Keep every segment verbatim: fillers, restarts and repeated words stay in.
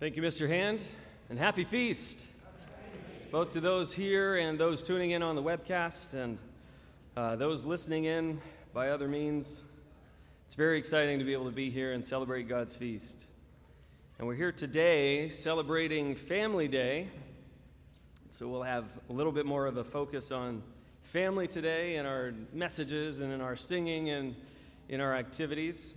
Thank you, Mister Hand, and happy feast, both to those here and those tuning in on the webcast and uh, those listening in by other means. It's very exciting to be able to be here and celebrate God's feast. And we're here today celebrating Family Day, so we'll have a little bit more of a focus on family today in our messages and in our singing and in our activities.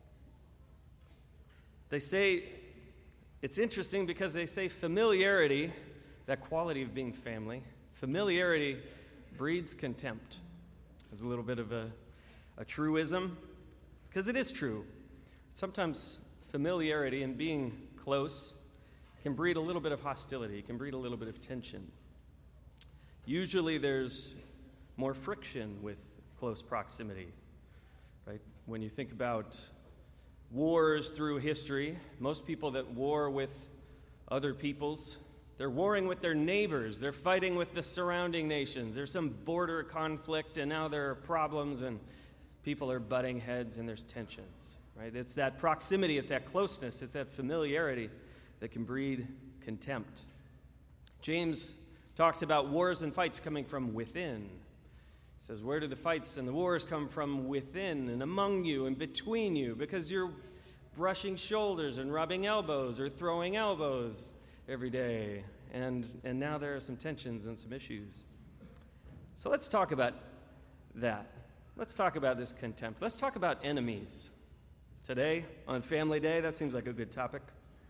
They say, it's interesting because they say familiarity, that quality of being family, familiarity breeds contempt. There's a little bit of a, a truism, because it is true. Sometimes familiarity and being close can breed a little bit of hostility, can breed a little bit of tension. Usually there's more friction with close proximity, right? When you think about wars through history, most people that war with other peoples, they're warring with their neighbors, they're fighting with the surrounding nations. There's some border conflict, and now there are problems, and people are butting heads, and there's tensions, right? It's that proximity, it's that closeness, it's that familiarity that can breed contempt. James talks about wars and fights coming from within. He says, where do the fights and the wars come from? Within and among you and between you, because you're brushing shoulders and rubbing elbows or throwing elbows every day. And, and now there are some tensions and some issues. So let's talk about that. Let's talk about this contempt. Let's talk about enemies. Today, on Family Day, that seems like a good topic.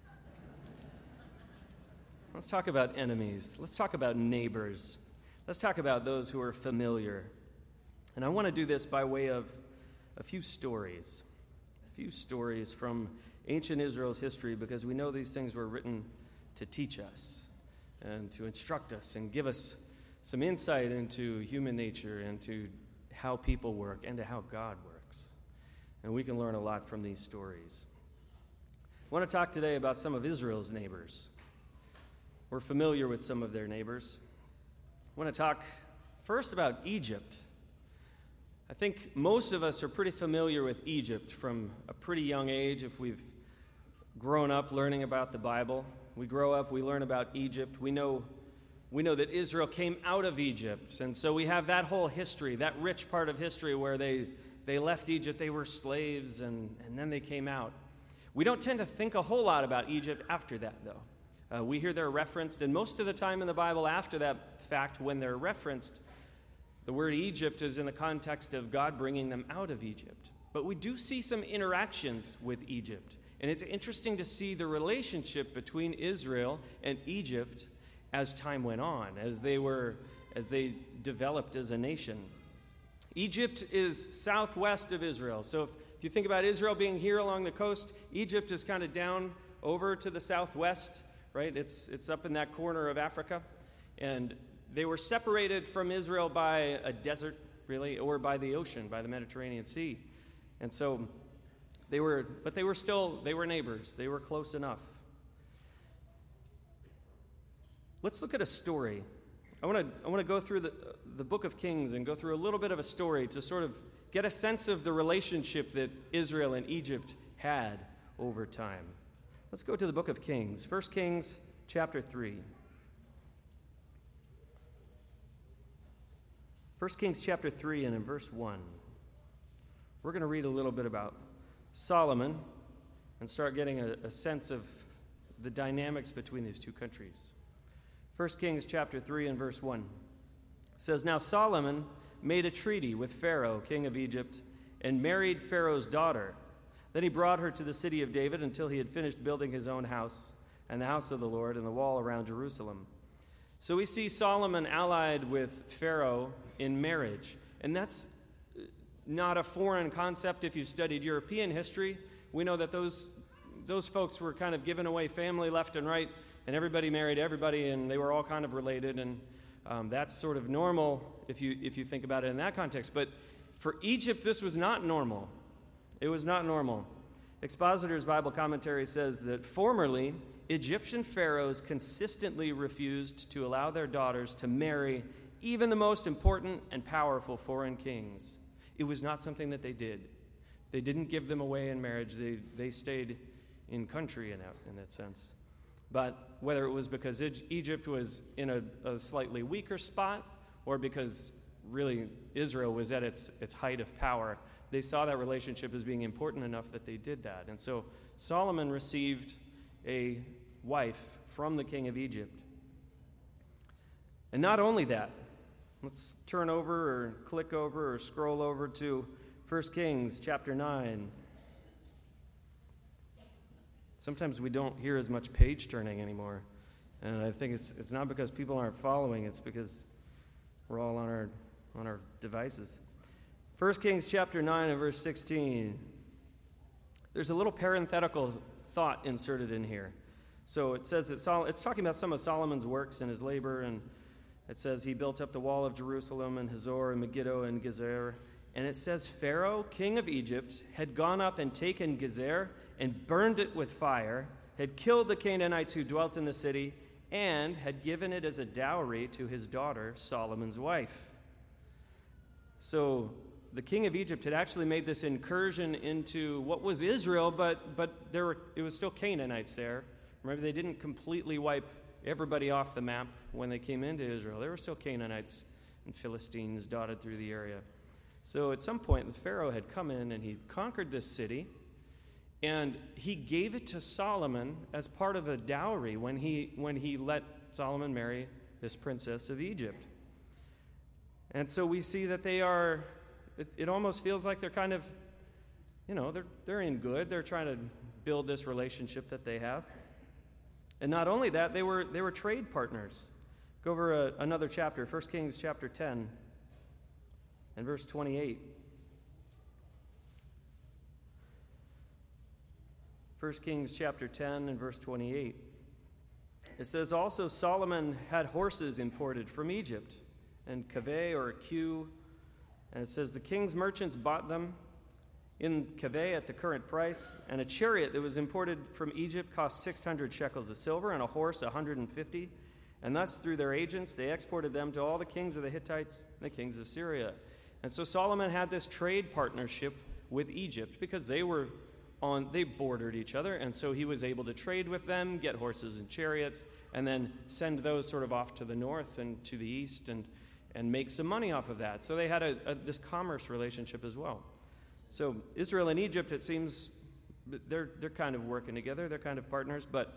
Let's talk about enemies. Let's talk about neighbors. Let's talk about those who are familiar. And I want to do this by way of a few stories. A few stories from ancient Israel's history, because we know these things were written to teach us and to instruct us and give us some insight into human nature and to how people work and to how God works. And we can learn a lot from these stories. I want to talk today about some of Israel's neighbors. We're familiar with some of their neighbors. I want to talk first about Egypt. I think most of us are pretty familiar with Egypt from a pretty young age. If we've grown up learning about the Bible, we grow up, we learn about Egypt. We know, we know that Israel came out of Egypt, and so we have that whole history, that rich part of history where they, they left Egypt, they were slaves, and, and then they came out. We don't tend to think a whole lot about Egypt after that, though. Uh, we hear they're referenced, and most of the time in the Bible after that fact, when they're referenced, the word Egypt is in the context of God bringing them out of Egypt. But we do see some interactions with Egypt, and it's interesting to see the relationship between Israel and Egypt as time went on, as they were, as they developed as a nation. Egypt is southwest of Israel, so if, if you think about Israel being here along the coast, Egypt is kind of down over to the southwest. Right? It's it's up in that corner of Africa. And they were separated from Israel by a desert, really, or by the ocean, by the Mediterranean Sea. And so they were, but they were still, they were neighbors. They were close enough. Let's look at a story. I want to I want to go through the, the book of Kings and go through a little bit of a story to sort of get a sense of the relationship that Israel and Egypt had over time. Let's go to the book of Kings, First Kings chapter three. First Kings chapter three, and in verse one, we're going to read a little bit about Solomon and start getting a, a sense of the dynamics between these two countries. First Kings chapter three and verse one says, Now Solomon made a treaty with Pharaoh, king of Egypt, and married Pharaoh's daughter. Then he brought her to the city of David until he had finished building his own house and the house of the Lord and the wall around Jerusalem. So we see Solomon allied with Pharaoh in marriage. And that's not a foreign concept if you've studied European history. We know that those, those folks were kind of giving away family left and right, and everybody married everybody, and they were all kind of related. And um, that's sort of normal if you, if you think about it in that context. But for Egypt, this was not normal. It was not normal. Expositor's Bible commentary says that formerly, Egyptian pharaohs consistently refused to allow their daughters to marry even the most important and powerful foreign kings. It was not something that they did. They didn't give them away in marriage. They, they stayed in country in that, in that sense. But whether it was because Egypt was in a, a slightly weaker spot or because really Israel was at its, its height of power, they saw that relationship as being important enough that they did that. And so Solomon received a wife from the king of Egypt. And not only that, let's turn over or click over or scroll over to First Kings chapter nine. Sometimes we don't hear as much page turning anymore. And I think it's it's not because people aren't following, it's because we're all on our on our devices. First Kings chapter nine and verse sixteen. There's a little parenthetical thought inserted in here. So it says that Sol- it's talking about some of Solomon's works and his labor, and it says he built up the wall of Jerusalem and Hazor and Megiddo and Gezer. And it says Pharaoh, king of Egypt, had gone up and taken Gezer and burned it with fire, had killed the Canaanites who dwelt in the city, and had given it as a dowry to his daughter, Solomon's wife. So the king of Egypt had actually made this incursion into what was Israel, but but there were it was still Canaanites there. Remember, they didn't completely wipe everybody off the map when they came into Israel. There were still Canaanites and Philistines dotted through the area. So at some point, the Pharaoh had come in and he conquered this city, and he gave it to Solomon as part of a dowry when he when he let Solomon marry this princess of Egypt. And so we see that they are, it, it almost feels like they're kind of, you know, they're they're in good. They're trying to build this relationship that they have. And not only that, they were they were trade partners. Go over a, another chapter, First Kings chapter ten and verse twenty-eight. First Kings chapter ten and verse twenty-eight. It says, also Solomon had horses imported from Egypt, and Kaveh or Q, and it says the king's merchants bought them in Kaveh at the current price, and a chariot that was imported from Egypt cost six hundred shekels of silver, and a horse one hundred fifty. And thus, through their agents, they exported them to all the kings of the Hittites and the kings of Syria. And so Solomon had this trade partnership with Egypt because they were on, they bordered each other, and so he was able to trade with them, get horses and chariots, and then send those sort of off to the north and to the east and, and make some money off of that. So they had a, a, this commerce relationship as well. So Israel and Egypt, it seems, they're, they're kind of working together, they're kind of partners, but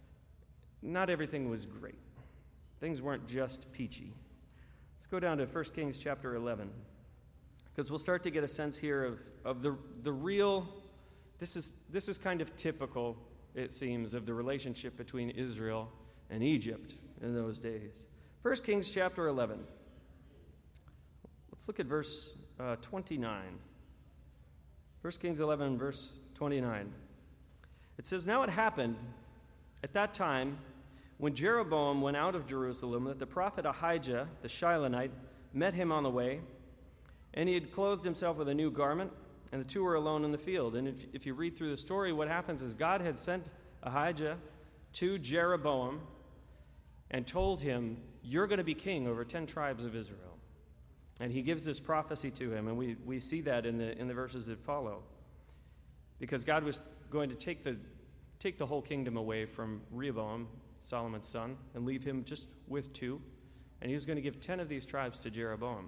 not everything was great. Things weren't just peachy. Let's go down to First Kings chapter eleven, because we'll start to get a sense here of, of the, the real, this is, this is kind of typical, it seems, of the relationship between Israel and Egypt in those days. First Kings chapter eleven. Let's look at verse uh, twenty-nine. First Kings eleven, verse twenty-nine. It says, now it happened at that time when Jeroboam went out of Jerusalem that the prophet Ahijah, the Shilonite, met him on the way, and he had clothed himself with a new garment, and the two were alone in the field. And if, if you read through the story, what happens is God had sent Ahijah to Jeroboam and told him, you're going to be king over ten tribes of Israel. And he gives this prophecy to him, and we, we see that in the in the verses that follow. Because God was going to take the take the whole kingdom away from Rehoboam, Solomon's son, and leave him just with two. And he was going to give ten of these tribes to Jeroboam.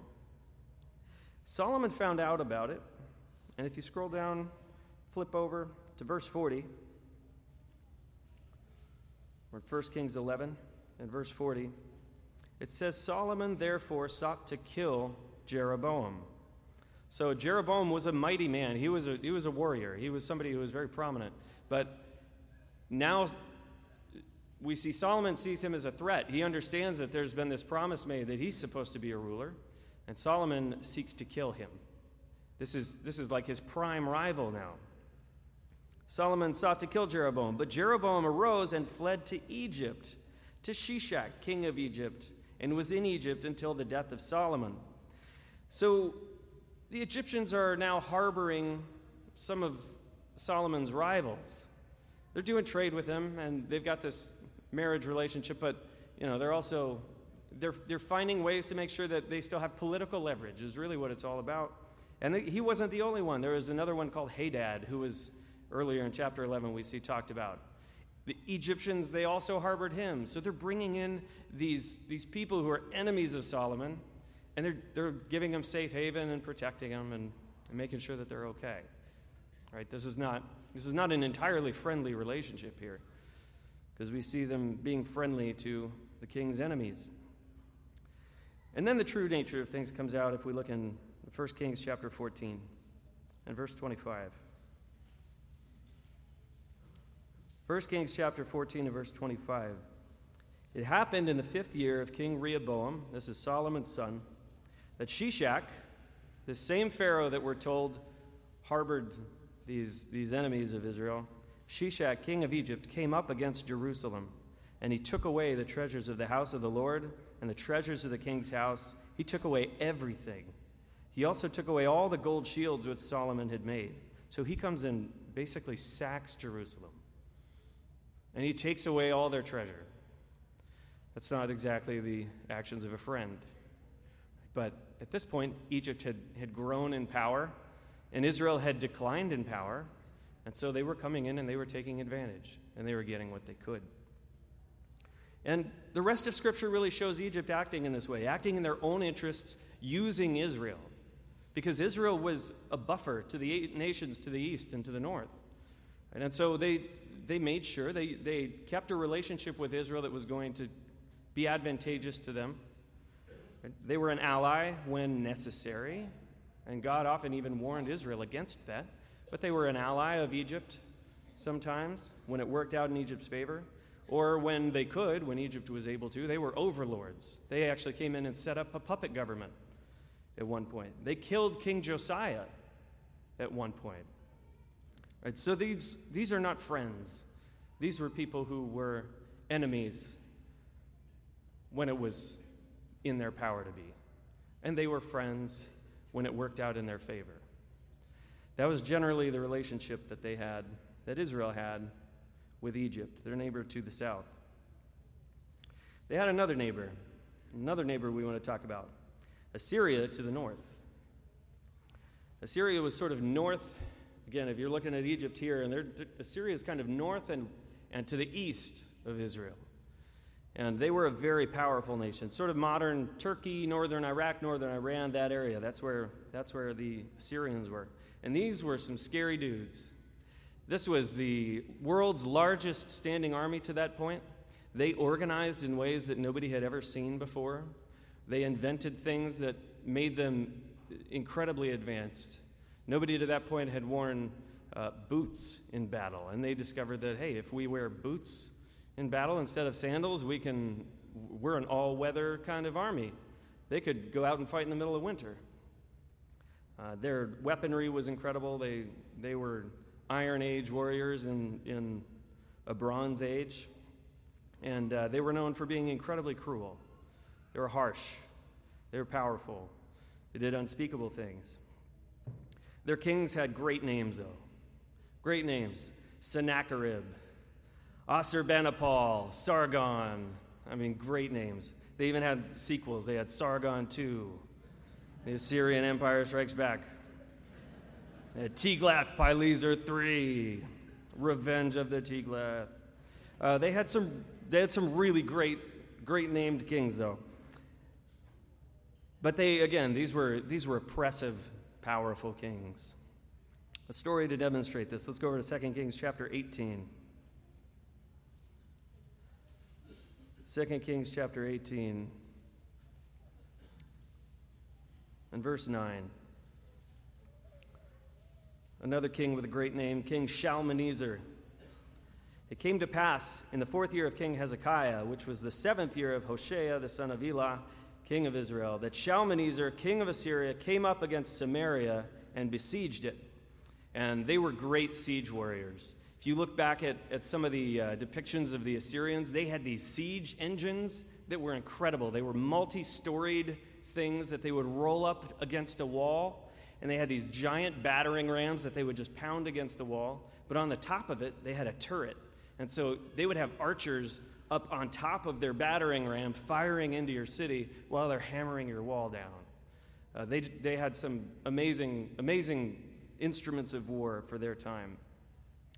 Solomon found out about it, and if you scroll down, flip over to verse forty. We're in First Kings eleven and verse forty. It says, Solomon therefore sought to kill Jeroboam. So Jeroboam was a mighty man. He was a, he was a warrior. He was somebody who was very prominent. But now we see Solomon sees him as a threat. He understands that there's been this promise made that he's supposed to be a ruler, and Solomon seeks to kill him. This is, this is like his prime rival now. Solomon sought to kill Jeroboam, but Jeroboam arose and fled to Egypt, to Shishak, king of Egypt, and was in Egypt until the death of Solomon. So the Egyptians are now harboring some of Solomon's rivals. They're doing trade with him, and they've got this marriage relationship, but you know, they're also they're they're finding ways to make sure that they still have political leverage, is really what it's all about. And he wasn't the only one. There was another one called Hadad, who was earlier in chapter eleven we see talked about. The Egyptians, they also harbored him. So they're bringing in these, these people who are enemies of Solomon, and they're, they're giving him safe haven and protecting him and, and making sure that they're okay. Right? This is not, this is not an entirely friendly relationship here, because we see them being friendly to the king's enemies. And then the true nature of things comes out if we look in First Kings chapter fourteen and verse twenty-five. First Kings chapter fourteen and verse twenty-five. It happened in the fifth year of King Rehoboam, this is Solomon's son, that Shishak, the same Pharaoh that we're told harbored these, these enemies of Israel, Shishak, king of Egypt, came up against Jerusalem, and he took away the treasures of the house of the Lord and the treasures of the king's house. He took away everything. He also took away all the gold shields which Solomon had made. So he comes and basically sacks Jerusalem. And he takes away all their treasure. That's not exactly the actions of a friend. But at this point, Egypt had, had grown in power, and Israel had declined in power. And so they were coming in and they were taking advantage, and they were getting what they could. And the rest of Scripture really shows Egypt acting in this way, acting in their own interests, using Israel. Because Israel was a buffer to the eight nations to the east and to the north. And so they they made sure, they, they kept a relationship with Israel that was going to be advantageous to them. They were an ally when necessary, and God often even warned Israel against that. But they were an ally of Egypt sometimes when it worked out in Egypt's favor. Or when they could, when Egypt was able to, they were overlords. They actually came in and set up a puppet government at one point. They killed King Josiah at one point. Right, so these, these are not friends. These were people who were enemies when it was in their power to be. And they were friends when it worked out in their favor. That was generally the relationship that they had, that Israel had with Egypt, their neighbor to the south. They had another neighbor, another neighbor we want to talk about, Assyria to the north. Assyria was sort of north, again, if you're looking at Egypt here, and Assyria is kind of north and, and to the east of Israel. And they were a very powerful nation, sort of modern Turkey, northern Iraq, northern Iran, that area. That's where, that's where the Assyrians were. And these were some scary dudes. This was the world's largest standing army to that point. They organized in ways that nobody had ever seen before. They invented things that made them incredibly advanced. Nobody to that point had worn uh, boots in battle, and they discovered that, hey, if we wear boots in battle instead of sandals, we can, we're an all-weather kind of army. They could go out and fight in the middle of winter. Uh, their weaponry was incredible. They, they were Iron Age warriors in, in a Bronze Age, and uh, they were known for being incredibly cruel. They were harsh. They were powerful. They did unspeakable things. Their kings had great names, though. Great names. Sennacherib, Assurbanipal, Sargon. I mean, great names. They even had sequels. They had Sargon two. The Assyrian Empire Strikes Back. They had Tiglath-Pileser three, Revenge of the Tiglath. Uh, they had some. They had some really great, great named kings, though. But they, again, these were these were oppressive, powerful kings. A story to demonstrate this. Let's go over to Second Kings chapter eighteen. Second Kings chapter eighteen and verse nine. Another king with a great name, King Shalmaneser. It came to pass in the fourth year of King Hezekiah, which was the seventh year of Hoshea, the son of Elah, king of Israel, that Shalmaneser, king of Assyria, came up against Samaria and besieged it. And they were great siege warriors. If you look back at, at some of the uh, depictions of the Assyrians, they had these siege engines that were incredible. They were multi-storied things that they would roll up against a wall. And they had these giant battering rams that they would just pound against the wall. But on the top of it, they had a turret. And so they would have archers up on top of their battering ram firing into your city while they're hammering your wall down. Uh, they, they had some amazing, amazing instruments of war for their time.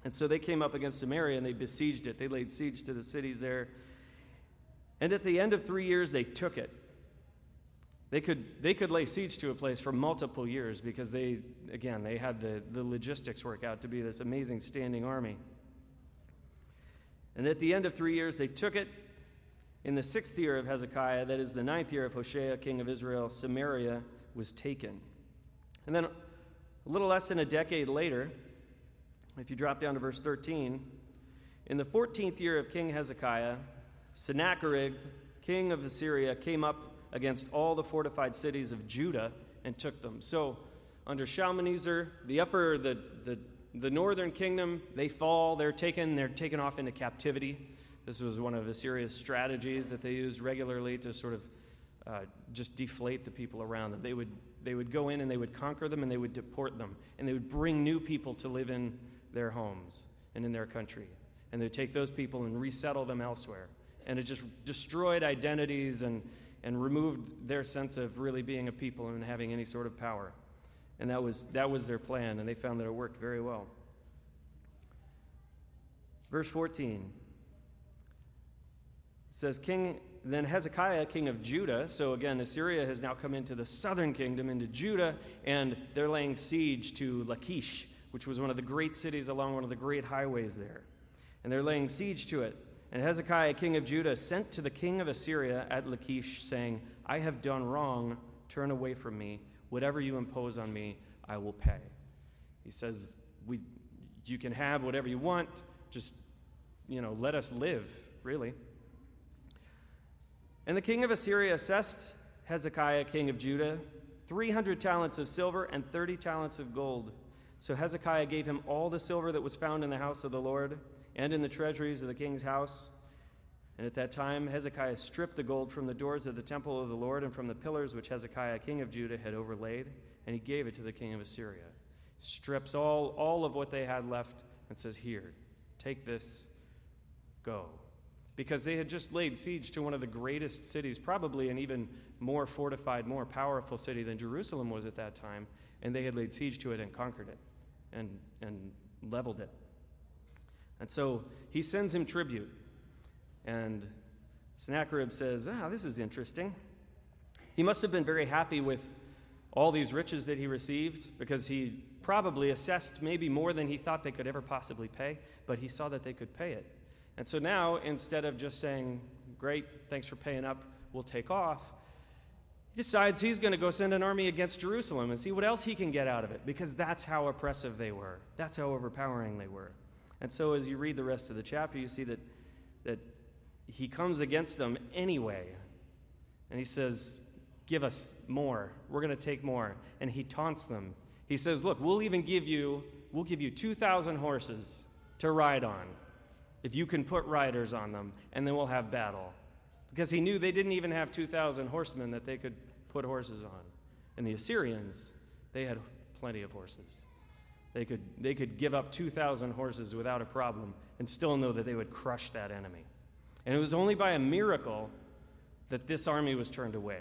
And so they came up against Samaria and they besieged it. They laid siege to the cities there. And at the end of three years, they took it. They could, they could lay siege to a place for multiple years because they, again, they had the, the logistics work out to be this amazing standing army. And at the end of three years, they took it. In the sixth year of Hezekiah, that is the ninth year of Hoshea, king of Israel, Samaria was taken. And then a little less than a decade later, if you drop down to verse thirteen, in the fourteenth year of King Hezekiah, Sennacherib, king of Assyria, came up against all the fortified cities of Judah and took them. So under Shalmaneser, the upper, the, the, the northern kingdom, they fall, they're taken, they're taken off into captivity. This was one of Assyria's strategies that they used regularly to sort of uh, just deflate the people around them. They would, they would go in and they would conquer them and they would deport them. And they would bring new people to live in their homes and in their country. And they'd take those people and resettle them elsewhere. And it just destroyed identities and, and removed their sense of really being a people and having any sort of power. And that was, that was their plan, and they found that it worked very well. Verse fourteen. It says, King, then Hezekiah, king of Judah, so again, Assyria has now come into the southern kingdom, into Judah, and they're laying siege to Lachish, which was one of the great cities along one of the great highways there. And they're laying siege to it. And Hezekiah, king of Judah, sent to the king of Assyria at Lachish, saying, I have done wrong, turn away from me. Whatever you impose on me, I will pay. He says, we, you can have whatever you want, just, you know, let us live, really. And the king of Assyria assessed Hezekiah, king of Judah, three hundred talents of silver and thirty talents of gold. So Hezekiah gave him all the silver that was found in the house of the Lord and in the treasuries of the king's house. And at that time, Hezekiah stripped the gold from the doors of the temple of the Lord and from the pillars which Hezekiah, king of Judah, had overlaid, and he gave it to the king of Assyria. Strips all, all of what they had left and says, here, take this, go. Because they had just laid siege to one of the greatest cities, probably an even more fortified, more powerful city than Jerusalem was at that time, and they had laid siege to it and conquered it and, and leveled it. And so he sends him tribute. And Sennacherib says, ah, this is interesting. He must have been very happy with all these riches that he received because he probably assessed maybe more than he thought they could ever possibly pay, but he saw that they could pay it. And so now, instead of just saying, great, thanks for paying up, we'll take off, he decides he's going to go send an army against Jerusalem and see what else he can get out of it, because that's how oppressive they were. That's how overpowering they were. And so as you read the rest of the chapter, you see that, that he comes against them anyway. And he says, give us more. We're going to take more. And he taunts them. He says, look, we'll even give you, we'll give you two thousand horses to ride on if you can put riders on them, and then we'll have battle. Because he knew they didn't even have two thousand horsemen that they could put horses on. And the Assyrians, they had plenty of horses. They could, they could give up two thousand horses without a problem and still know that they would crush that enemy. And it was only by a miracle that this army was turned away.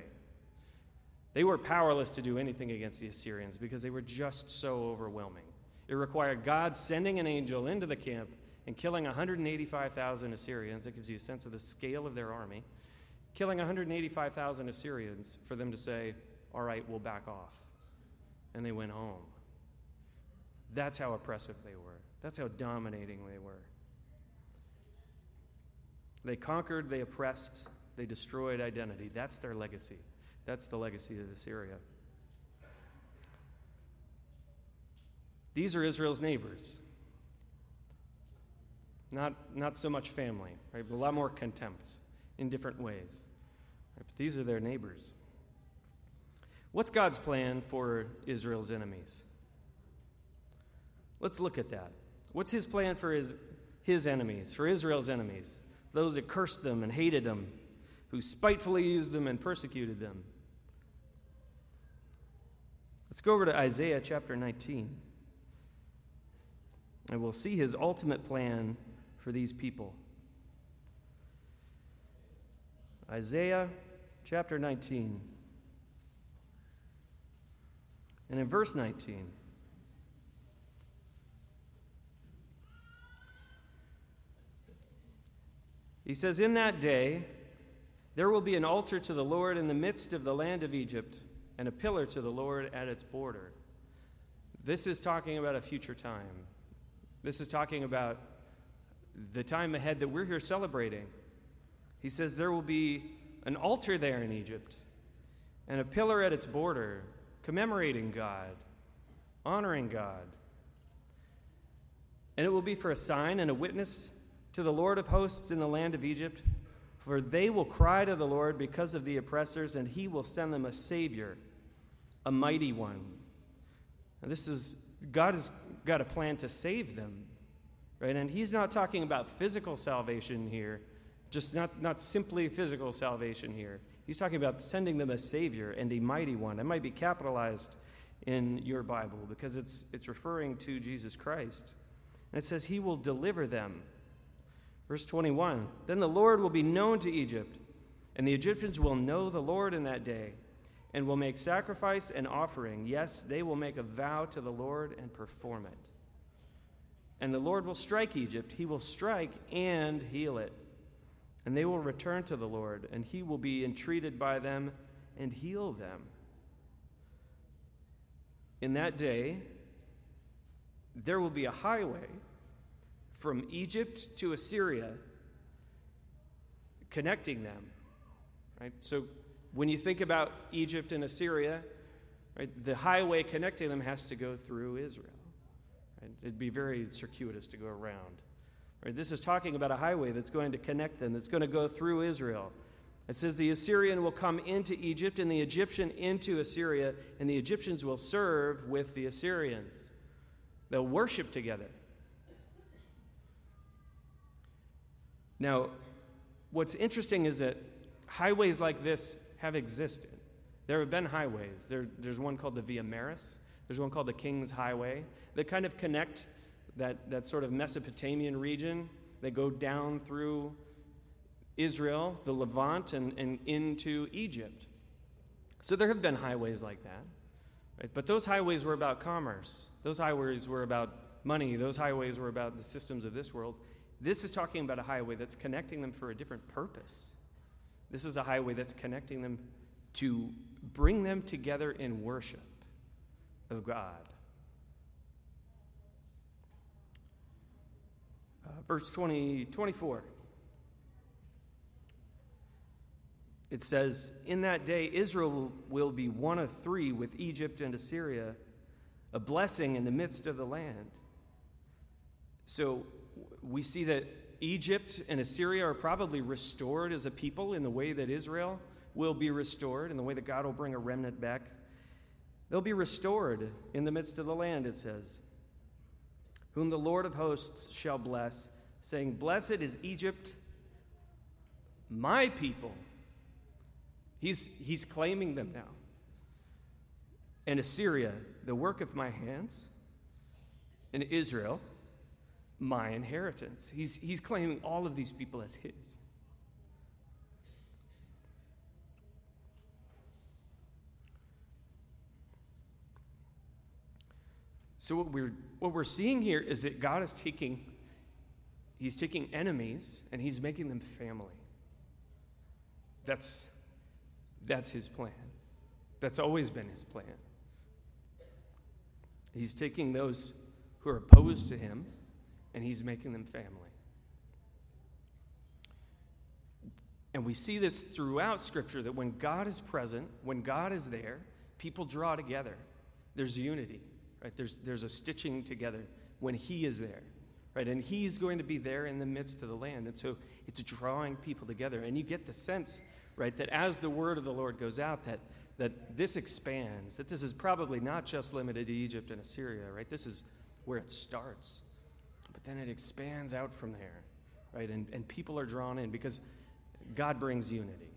They were powerless to do anything against the Assyrians because they were just so overwhelming. It required God sending an angel into the camp and killing one hundred eighty-five thousand Assyrians. That gives you a sense of the scale of their army. Killing one hundred eighty-five thousand Assyrians for them to say, all right, we'll back off. And they went home. That's how oppressive they were. That's how dominating they were. They conquered, they oppressed, they destroyed identity. That's their legacy. That's the legacy of Assyria. These are Israel's neighbors. Not, not so much family, right? But a lot more contempt in different ways. Right? But these are their neighbors. What's God's plan for Israel's enemies? Let's look at that. What's his plan for his, his enemies, for Israel's enemies? Those that cursed them and hated them, who spitefully used them and persecuted them. Let's go over to Isaiah chapter nineteen. And we'll see his ultimate plan for these people. Isaiah chapter nineteen. And in verse nineteen, He says, in that day, there will be an altar to the Lord in the midst of the land of Egypt, and a pillar to the Lord at its border. This is talking about a future time. This is talking about the time ahead that we're here celebrating. He says there will be an altar there in Egypt, and a pillar at its border, commemorating God, honoring God. And it will be for a sign and a witness to the Lord of hosts in the land of Egypt, for they will cry to the Lord because of the oppressors, and he will send them a Savior, a mighty one. Now this is, God has got a plan to save them, right? And he's not talking about physical salvation here, just not, not simply physical salvation here. He's talking about sending them a Savior and a mighty one. It might be capitalized in your Bible because it's it's referring to Jesus Christ. And it says he will deliver them. Verse twenty-one, then the Lord will be known to Egypt, and the Egyptians will know the Lord in that day, and will make sacrifice and offering. Yes, they will make a vow to the Lord and perform it. And the Lord will strike Egypt. He will strike and heal it. And they will return to the Lord, and he will be entreated by them and heal them. In that day, there will be a highway from Egypt to Assyria connecting them. Right? So when you think about Egypt and Assyria, right, the highway connecting them has to go through Israel. Right? It'd be very circuitous to go around. Right? This is talking about a highway that's going to connect them, that's going to go through Israel. It says the Assyrian will come into Egypt, and the Egyptian into Assyria, and the Egyptians will serve with the Assyrians. They'll worship together. Now, what's interesting is that highways like this have existed. There have been highways. There, there's one called the Via Maris. There's one called the King's Highway. They kind of connect that, that sort of Mesopotamian region. They go down through Israel, the Levant, and, and into Egypt. So there have been highways like that. Right? But those highways were about commerce. Those highways were about money. Those highways were about the systems of this world. This is talking about a highway that's connecting them for a different purpose. This is a highway that's connecting them to bring them together in worship of God. Uh, verse twenty, twenty-four. It says, in that day Israel will be one of three with Egypt and Assyria, a blessing in the midst of the land. So we see that Egypt and Assyria are probably restored as a people in the way that Israel will be restored, in the way that God will bring a remnant back. They'll be restored in the midst of the land, it says, whom the Lord of hosts shall bless, saying, blessed is Egypt, my people. He's, he's claiming them now. And Assyria, the work of my hands, and Israel, my inheritance. He's, he's claiming all of these people as his. So what we're what we're seeing here is that God is taking he's taking enemies and he's making them family. That's that's his plan. That's always been his plan. He's taking those who are opposed to him and he's making them family. And we see this throughout Scripture, that when God is present, when God is there, people draw together. There's unity, right? There's, there's a stitching together when he is there, right? And he's going to be there in the midst of the land. And so it's drawing people together. And you get the sense, right, that as the word of the Lord goes out, that, that this expands, that this is probably not just limited to Egypt and Assyria, right? This is where it starts. But then it expands out from there, right? And, and people are drawn in because God brings unity.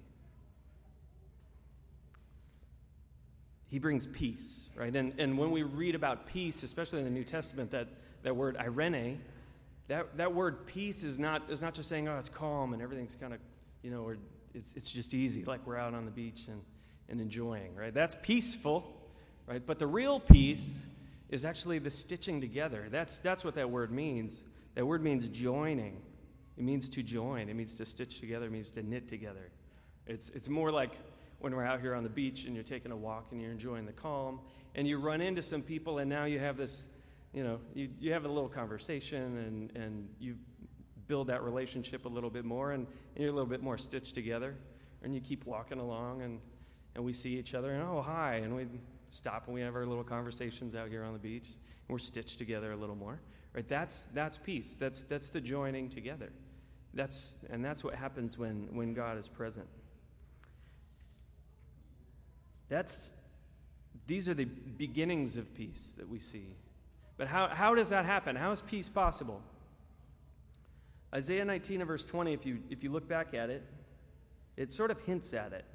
He brings peace, right? And, and when we read about peace, especially in the New Testament, that, that word irene, that, that word peace is not is not just saying, oh, it's calm and everything's kind of, you know, or it's it's just easy, like we're out on the beach and, and enjoying, right? That's peaceful, right? But the real peace is actually the stitching together. That's that's what that word means. That word means joining. It means to join. It means to stitch together. It means to knit together. It's, it's more like when we're out here on the beach and you're taking a walk and you're enjoying the calm and you run into some people and now you have this, you know, you, you have a little conversation and, and you build that relationship a little bit more and, and you're a little bit more stitched together and you keep walking along and, and we see each other and, oh, hi, and we stop and we have our little conversations out here on the beach and we're stitched together a little more. Right? That's that's peace. That's that's the joining together. That's and that's what happens when, when God is present. That's these are the beginnings of peace that we see. But how, how does that happen? How is peace possible? Isaiah nineteen and verse twenty, if you if you look back at it, it sort of hints at it.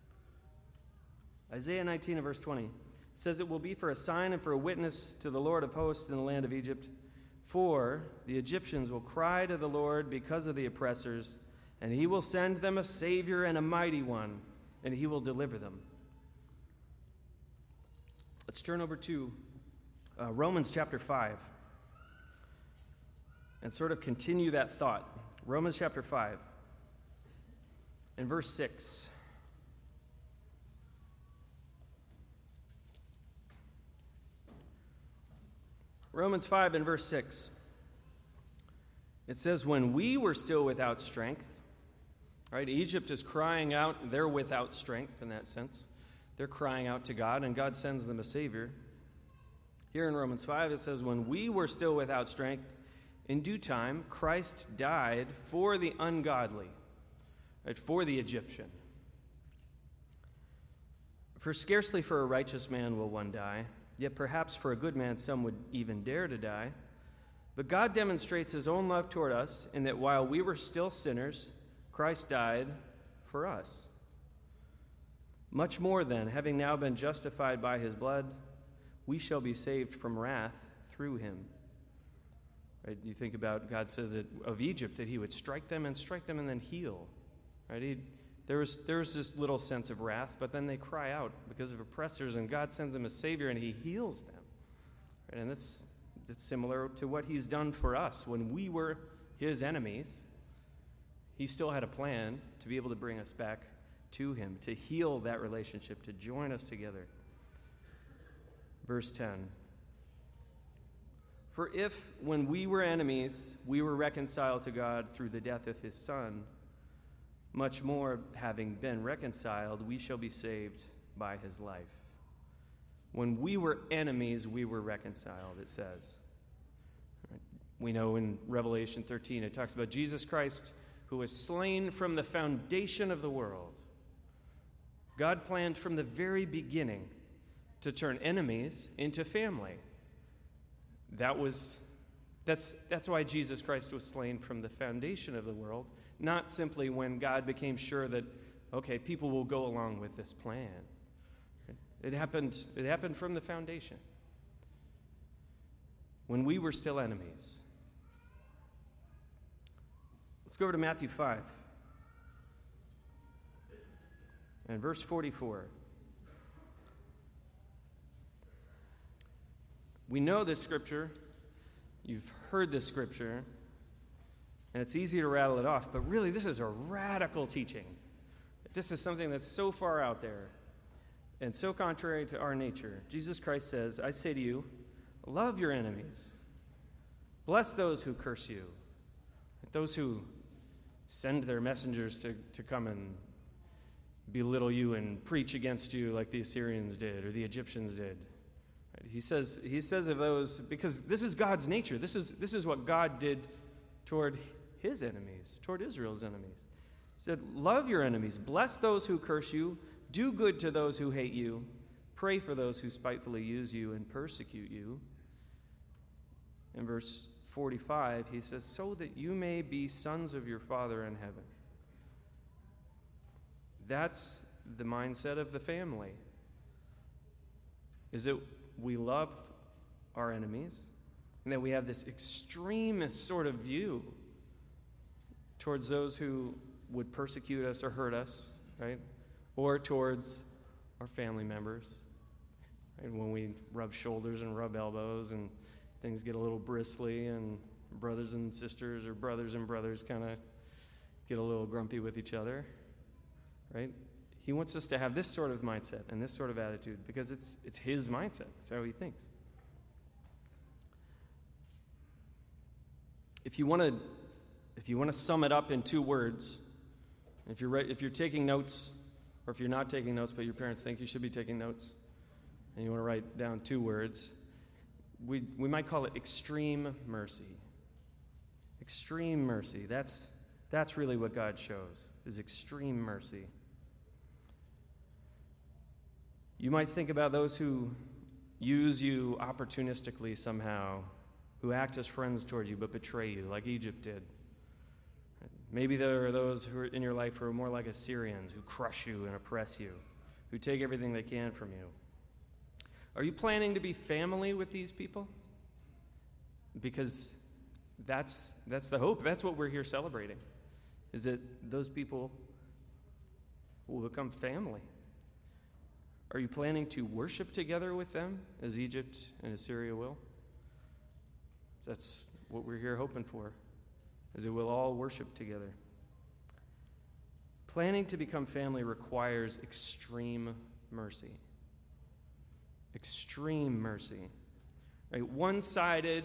Isaiah nineteen and verse twenty says, "It will be for a sign and for a witness to the Lord of hosts in the land of Egypt. For the Egyptians will cry to the Lord because of the oppressors, and he will send them a Savior and a mighty one, and he will deliver them." Let's turn over to uh, Romans chapter five and sort of continue that thought. Romans chapter five and verse six. Romans five and verse six. It says, "When we were still without strength," right? Egypt is crying out. They're without strength in that sense. They're crying out to God, and God sends them a Savior. Here in Romans five, it says, "When we were still without strength, in due time, Christ died for the ungodly," right? For the Egyptian. "For scarcely for a righteous man will one die, yet perhaps for a good man some would even dare to die. But God demonstrates his own love toward us in that while we were still sinners, Christ died for us. Much more then, having now been justified by his blood, we shall be saved from wrath through him." Right? You think about, God says that of Egypt that he would strike them and strike them and then heal. Right? He, there was there was this little sense of wrath, but then they cry out because of oppressors, and God sends them a Savior and he heals them. Right? And that's it's similar to what he's done for us. When we were his enemies, he still had a plan to be able to bring us back to him, to heal that relationship, to join us together. Verse ten. "For if, when we were enemies, we were reconciled to God through the death of his Son, much more, having been reconciled, we shall be saved by his life." When we were enemies, we were reconciled, it says. We know in Revelation thirteen, it talks about Jesus Christ, who was slain from the foundation of the world. God planned from the very beginning to turn enemies into family. That was, that's, that's why Jesus Christ was slain from the foundation of the world, not simply when God became sure that, okay, people will go along with this plan. It happened, it happened from the foundation. When we were still enemies. Let's go over to Matthew five. And verse forty-four. We know this scripture. You've heard this scripture. And it's easy to rattle it off. But really, this is a radical teaching. This is something that's so far out there and so contrary to our nature. Jesus Christ says, "I say to you, love your enemies. Bless those who curse you. Those who send their messengers to, to come and belittle you and preach against you like the Assyrians did or the Egyptians did." Right? He says, he says of those, because this is God's nature. This is, this is what God did toward his enemies, toward Israel's enemies. He said, "Love your enemies. Bless those who curse you. Do good to those who hate you. Pray for those who spitefully use you and persecute you." In verse forty-five, he says, "So that you may be sons of your Father in heaven." That's the mindset of the family. Is that we love our enemies, and that we have this extremist sort of view towards those who would persecute us or hurt us, right? Or towards our family members. Right? When we rub shoulders and rub elbows and things get a little bristly and brothers and sisters or brothers and brothers kind of get a little grumpy with each other, right? He wants us to have this sort of mindset and this sort of attitude because it's it's his mindset. It's how he thinks. If you want to if you want to sum it up in two words, if you're if you're taking notes, or if you're not taking notes but your parents think you should be taking notes, and you want to write down two words, we we might call it extreme mercy. Extreme mercy. That's that's really what God shows, is extreme mercy. You might think about those who use you opportunistically somehow, who act as friends toward you but betray you, like Egypt did. Maybe there are those who are in your life who are more like Assyrians, who crush you and oppress you, who take everything they can from you. Are you planning to be family with these people? Because that's that's the hope. That's what we're here celebrating, is that those people will become family. Are you planning to worship together with them as Egypt and Assyria will? That's what we're here hoping for, is that we'll all worship together. Planning to become family requires extreme mercy. Extreme mercy. Right? One-sided,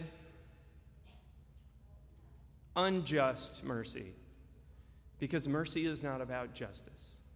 unjust mercy. Because mercy is not about justice.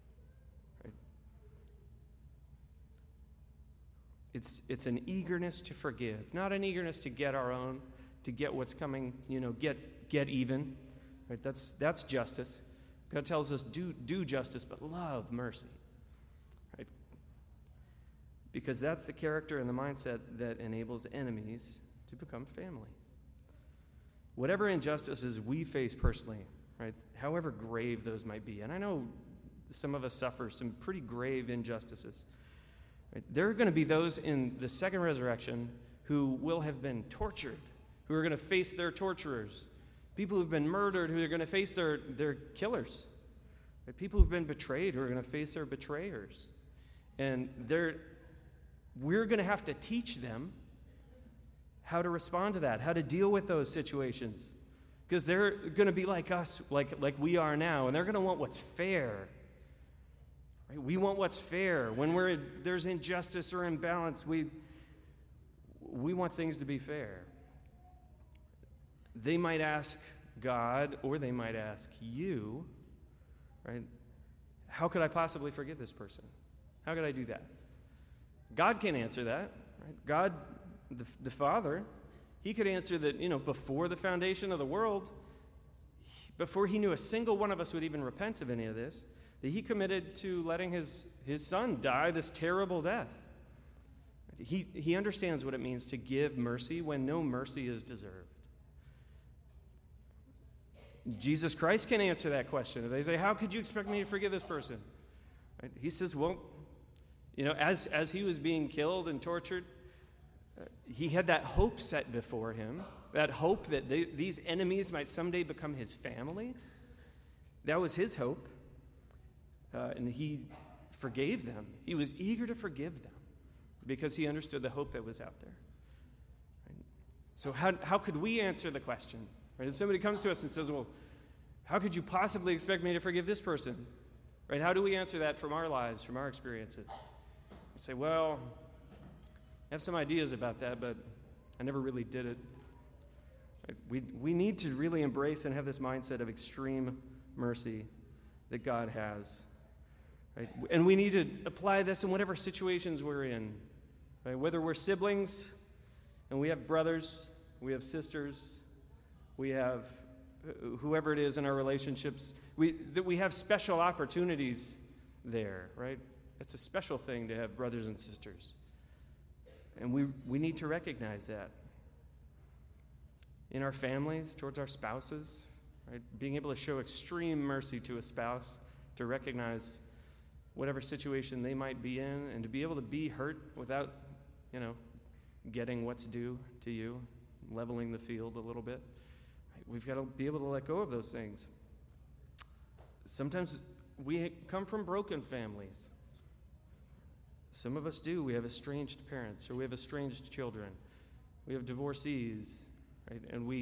It's it's an eagerness to forgive, not an eagerness to get our own, to get what's coming, you know, get get even. Right? That's that's justice. God tells us do do justice, but love mercy. Right? Because that's the character and the mindset that enables enemies to become family. Whatever injustices we face personally, right? However grave those might be, and I know some of us suffer some pretty grave injustices. Right? There are going to be those in the second resurrection who will have been tortured, who are going to face their torturers, people who've been murdered who are going to face their, their killers, right? People who've been betrayed who are going to face their betrayers. And they're, we're going to have to teach them how to respond to that, how to deal with those situations, because they're going to be like us, like, like we are now, and they're going to want what's fair. Right? We want what's fair. When we're there's injustice or imbalance, we we want things to be fair. They might ask God, or they might ask you, right? How could I possibly forgive this person? How could I do that? God can answer that, right? God, the, the Father, he could answer that, you know, before the foundation of the world, before he knew a single one of us would even repent of any of this, that he committed to letting his, his son die this terrible death. He, he understands what it means to give mercy when no mercy is deserved. Jesus Christ can answer that question. If they say, how could you expect me to forgive this person? Right? He says, well, you know, as, as he was being killed and tortured, uh, he had that hope set before him, that hope that they, these enemies might someday become his family. That was his hope. Uh, and he forgave them. He was eager to forgive them because he understood the hope that was out there. Right? So how, how could we answer the question? Right? If somebody comes to us and says, well, how could you possibly expect me to forgive this person? Right? How do we answer that from our lives, from our experiences? We say, well, I have some ideas about that, but I never really did it. Right? We, we need to really embrace and have this mindset of extreme mercy that God has. Right? And we need to apply this in whatever situations we're in. Right? Whether we're siblings, and we have brothers, we have sisters, we have whoever it is in our relationships, we, that we have special opportunities there, right? It's a special thing to have brothers and sisters. And we, we need to recognize that. In our families, towards our spouses, right? Being able to show extreme mercy to a spouse, to recognize whatever situation they might be in, and to be able to be hurt without, you know, getting what's due to you, leveling the field a little bit. We've got to be able to let go of those things. Sometimes we come from broken families. Some of us do. We have estranged parents, or we have estranged children. We have divorcees, right? And we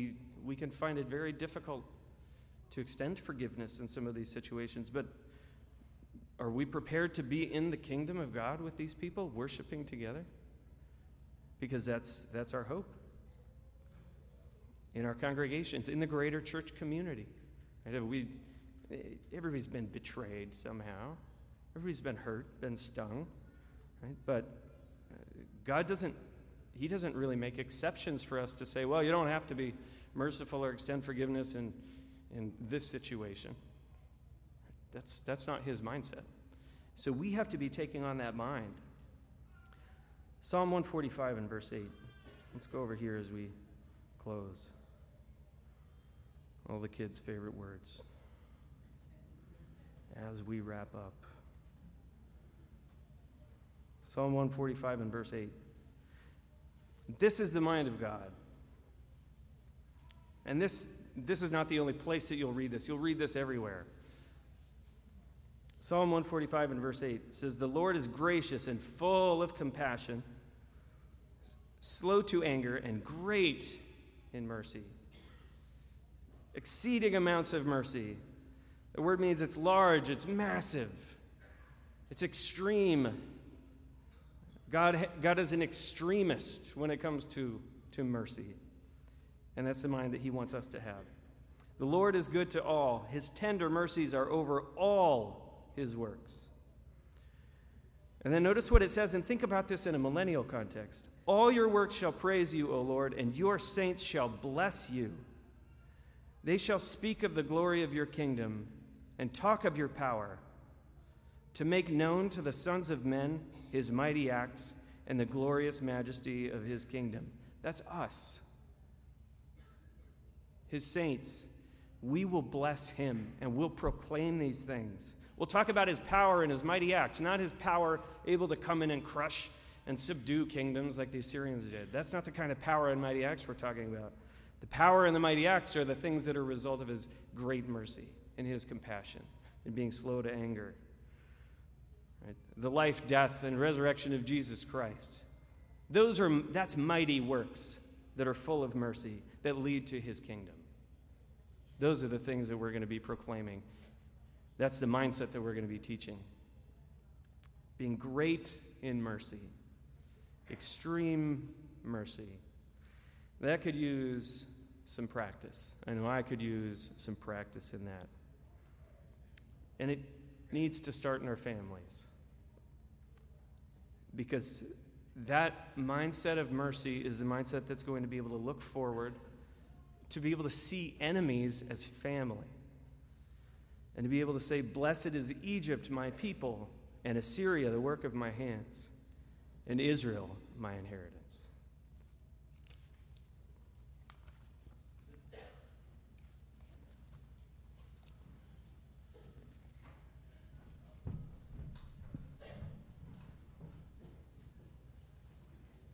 we can find it very difficult to extend forgiveness in some of these situations. But are we prepared to be in the kingdom of God with these people, worshiping together? Because that's that's our hope. In our congregations, in the greater church community. Right? We, everybody's been betrayed somehow. Everybody's been hurt, been stung. Right? But God doesn't, he doesn't really make exceptions for us to say, well, you don't have to be merciful or extend forgiveness in, in this situation. That's, that's not his mindset. So we have to be taking on that mind. Psalm one forty-five and verse eight. Let's go over here as we close. All the kids' favorite words. As we wrap up. Psalm one forty-five and verse eight. This is the mind of God. And this, this is not the only place that you'll read this. You'll read this everywhere. Psalm one forty-five and verse eight says, the Lord is gracious and full of compassion, slow to anger, and great in mercy. Exceeding amounts of mercy. The word means it's large, it's massive, it's extreme. God, God is an extremist when it comes to, to mercy. And that's the mind that he wants us to have. The Lord is good to all. His tender mercies are over all his works. And then notice what it says, and think about this in a millennial context. All your works shall praise you, O Lord, and your saints shall bless you. They shall speak of the glory of your kingdom and talk of your power, to make known to the sons of men his mighty acts and the glorious majesty of his kingdom. That's us. His saints. We will bless him and we'll proclaim these things. We'll talk about his power and his mighty acts, not his power able to come in and crush and subdue kingdoms like the Assyrians did. That's not the kind of power and mighty acts we're talking about. The power and the mighty acts are the things that are a result of his great mercy and his compassion and being slow to anger. Right? The life, death, and resurrection of Jesus Christ. Those are, that's mighty works that are full of mercy that lead to his kingdom. Those are the things that we're going to be proclaiming. That's the mindset that we're going to be teaching. Being great in mercy. Extreme mercy. That could use some practice. I know I could use some practice in that. And it needs to start in our families. Because that mindset of mercy is the mindset that's going to be able to look forward, to be able to see enemies as family, and to be able to say, blessed is Egypt, my people, and Assyria, the work of my hands, and Israel, my inheritance.